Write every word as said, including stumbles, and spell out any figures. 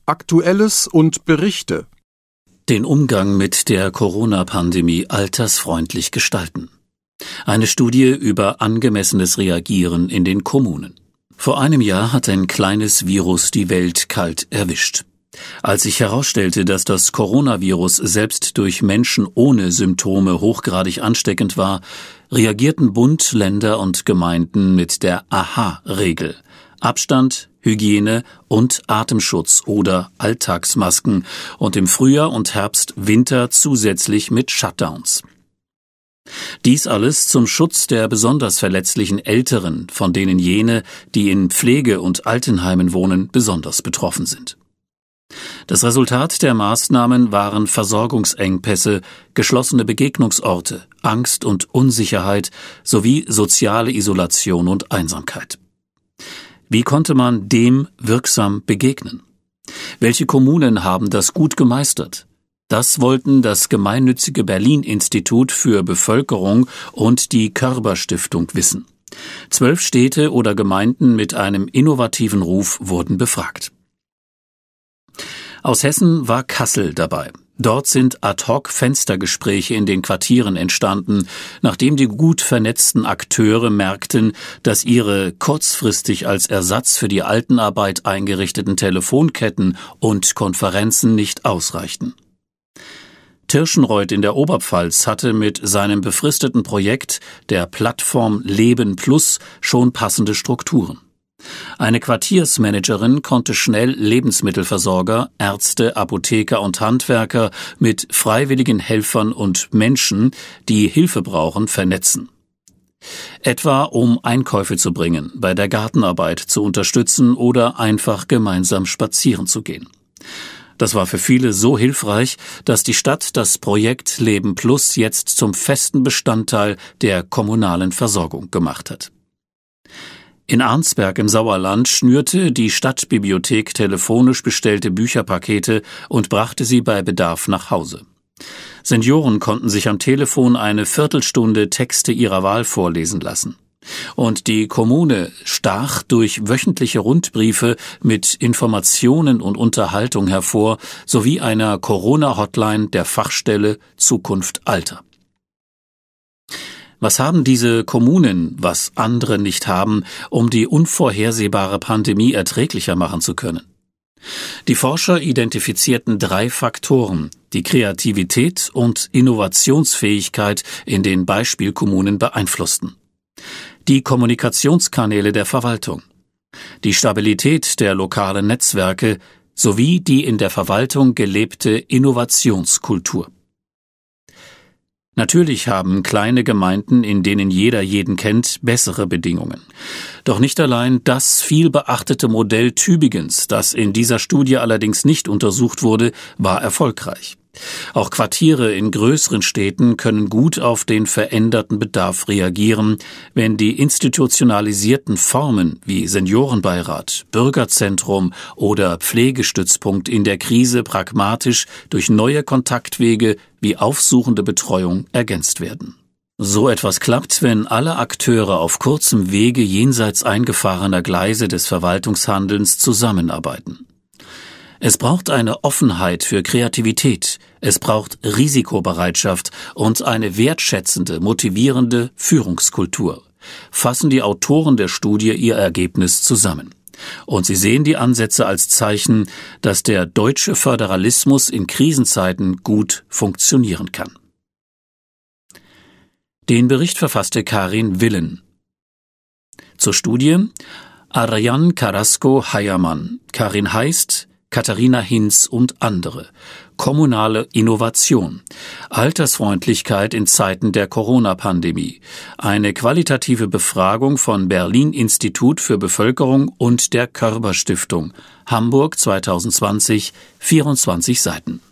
Aktuelles und Berichte. Den Umgang mit der Corona-Pandemie altersfreundlich gestalten. Eine Studie über angemessenes Reagieren in den Kommunen. Vor einem Jahr hat ein kleines Virus die Welt kalt erwischt. Als sich herausstellte, dass das Coronavirus selbst durch Menschen ohne Symptome hochgradig ansteckend war, reagierten Bund, Länder und Gemeinden mit der A H A-Regel. Abstand, Hygiene und Atemschutz oder Alltagsmasken und im Frühjahr und Herbst, Winter zusätzlich mit Shutdowns. Dies alles zum Schutz der besonders verletzlichen Älteren, von denen jene, die in Pflege- und Altenheimen wohnen, besonders betroffen sind. Das Resultat der Maßnahmen waren Versorgungsengpässe, geschlossene Begegnungsorte, Angst und Unsicherheit sowie soziale Isolation und Einsamkeit. Wie konnte man dem wirksam begegnen? Welche Kommunen haben das gut gemeistert? Das wollten das gemeinnützige Berlin-Institut für Bevölkerung und die Körber-Stiftung wissen. Zwölf Städte oder Gemeinden mit einem innovativen Ruf wurden befragt. Aus Hessen war Kassel dabei. Dort sind Ad-hoc-Fenstergespräche in den Quartieren entstanden, nachdem die gut vernetzten Akteure merkten, dass ihre kurzfristig als Ersatz für die Altenarbeit eingerichteten Telefonketten und Konferenzen nicht ausreichten. Tirschenreuth in der Oberpfalz hatte mit seinem befristeten Projekt der Plattform Leben Plus schon passende Strukturen. Eine Quartiersmanagerin konnte schnell Lebensmittelversorger, Ärzte, Apotheker und Handwerker mit freiwilligen Helfern und Menschen, die Hilfe brauchen, vernetzen. Etwa um Einkäufe zu bringen, bei der Gartenarbeit zu unterstützen oder einfach gemeinsam spazieren zu gehen. Das war für viele so hilfreich, dass die Stadt das Projekt Leben Plus jetzt zum festen Bestandteil der kommunalen Versorgung gemacht hat. In Arnsberg im Sauerland schnürte die Stadtbibliothek telefonisch bestellte Bücherpakete und brachte sie bei Bedarf nach Hause. Senioren konnten sich am Telefon eine Viertelstunde Texte ihrer Wahl vorlesen lassen. Und die Kommune stach durch wöchentliche Rundbriefe mit Informationen und Unterhaltung hervor, sowie einer Corona-Hotline der Fachstelle Zukunft Alter. Was haben diese Kommunen, was andere nicht haben, um die unvorhersehbare Pandemie erträglicher machen zu können? Die Forscher identifizierten drei Faktoren, die Kreativität und Innovationsfähigkeit in den Beispielkommunen beeinflussten. Die Kommunikationskanäle der Verwaltung, die Stabilität der lokalen Netzwerke sowie die in der Verwaltung gelebte Innovationskultur. Natürlich haben kleine Gemeinden, in denen jeder jeden kennt, bessere Bedingungen. Doch nicht allein das viel beachtete Modell Tübingens, das in dieser Studie allerdings nicht untersucht wurde, war erfolgreich. Auch Quartiere in größeren Städten können gut auf den veränderten Bedarf reagieren, wenn die institutionalisierten Formen wie Seniorenbeirat, Bürgerzentrum oder Pflegestützpunkt in der Krise pragmatisch durch neue Kontaktwege wie aufsuchende Betreuung ergänzt werden. So etwas klappt, wenn alle Akteure auf kurzem Wege jenseits eingefahrener Gleise des Verwaltungshandelns zusammenarbeiten. Es braucht eine Offenheit für Kreativität, es braucht Risikobereitschaft und eine wertschätzende, motivierende Führungskultur. Fassen die Autoren der Studie ihr Ergebnis zusammen. Und sie sehen die Ansätze als Zeichen, dass der deutsche Föderalismus in Krisenzeiten gut funktionieren kann. Den Bericht verfasste Karin Willen. Zur Studie Ariane Carrasco-Heyermann, Karin Heist, Katharina Hinz und andere. Kommunale Innovation. Altersfreundlichkeit in Zeiten der Corona-Pandemie. Eine qualitative Befragung von Berlin-Institut für Bevölkerung und der Körber-Stiftung. Hamburg zweitausendzwanzig, vierundzwanzig Seiten.